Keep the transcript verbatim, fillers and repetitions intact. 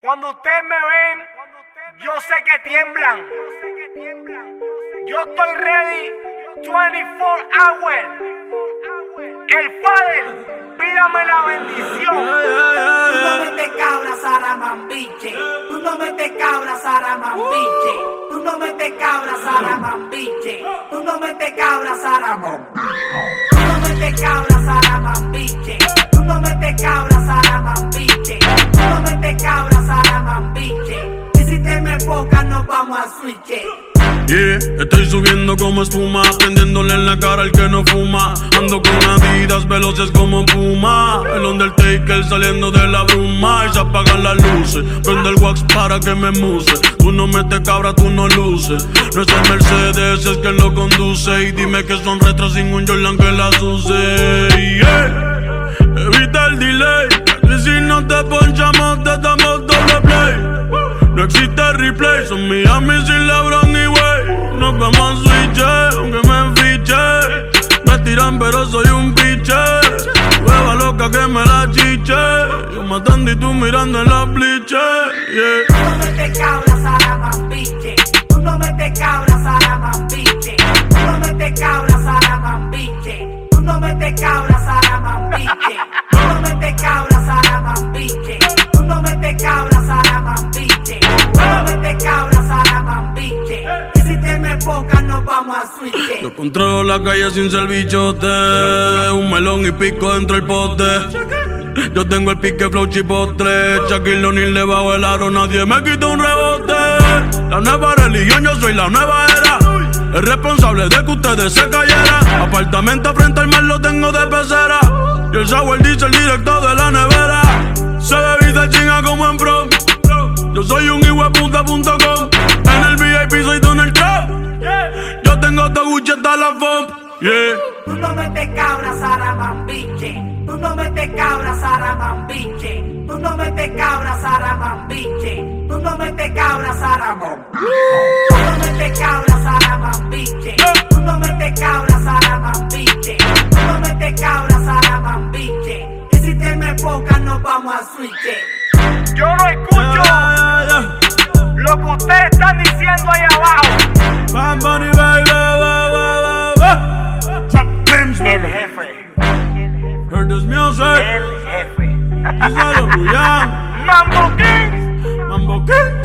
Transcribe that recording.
Cuando ustedes me ven, yo sé que tiemblan. Yo estoy ready veinticuatro hours. El Padre, pídame la bendición. Tú no metes cabra, Saramambiche. Tú no metes cabra, Saramambiche. Tú no metes cabra, Saramambiche. Tú no metes cabra, Saramambiche. Tú no metes cabra, Saramambiche. Tú no metes cabra, Saramambiche. Tú no metes cabra, Saramambiche. Y si te me enfocas, nos vamos a switch. Yeah, estoy subiendo como espuma, prendiéndole en la cara al que no fuma. Ando con Adidas veloces como Puma. El Undertaker saliendo de la bruma. Y se apagan las luces, prende el wax para que me muse. Tú no metes cabra, tú no luces. No es el Mercedes, es que lo conduce. Y dime que son retros sin un Jordan que las use. Yeah, evita el delay, que si no te ponchamos te damos doble play. No existe replay, son Miami sin LeBron y Wade. Nos vemos en switch, aunque me enfiche. Me tiran pero soy un biche. Hueva loca que me la chiche. Yo matando y tú mirando en la bliche. Yeah. Tú no metes cabra, Saramambiche. Tú no metes cabra, Saramambiche. Tú no metes cabra, Saramambiche. Tú no metes cabra, Saramambiche. Tú no metes cabra, Saramambiche. Tú no metes cabra, Saramambiche. Tú no metes cabra, Saramambiche. Y si te me enfocas, nos vamos a switch. Yo controlo la calle sin ser bichote. Un melón y pico dentro del pote. Yo tengo el pique flow chipotle. Shaquille O'Neal debajo del aro, nadie me quita un rebote. La nueva religión, yo soy la nueva era. El responsable de que ustedes se cayeran. Apartamento frente al mar lo tengo de pecera. Y el sour dice el directo de la nevera. Se bebe y se chinga como en prom. Yo soy un hijueputa punto com. En el V I P soy Donald Trump. Yo tengo todo Gucci hasta la F O M. Yeah. Tú no metes cabra, Saramambiche. Tú no metes cabra, Saramambiche. Tú no metes cabra, Saramambiche. Tú no metes cabra, Saramambiche. Tú no metes cabra, Saramambiche. Tú no metes cabra, Saramambiche. Tú no metes cabra, Saramambiche. Y si te me enfocas, nos vamos a switch. Yo no escucho Yeah, yeah, yeah. lo que ustedes están diciendo ahí abajo. Bam, Bunny, baby, ba, ba, ba, ba. Trap Games, El baby. jefe, Heard this music. el jefe. Díselo, Julián. Mambo Kings. Mambo King.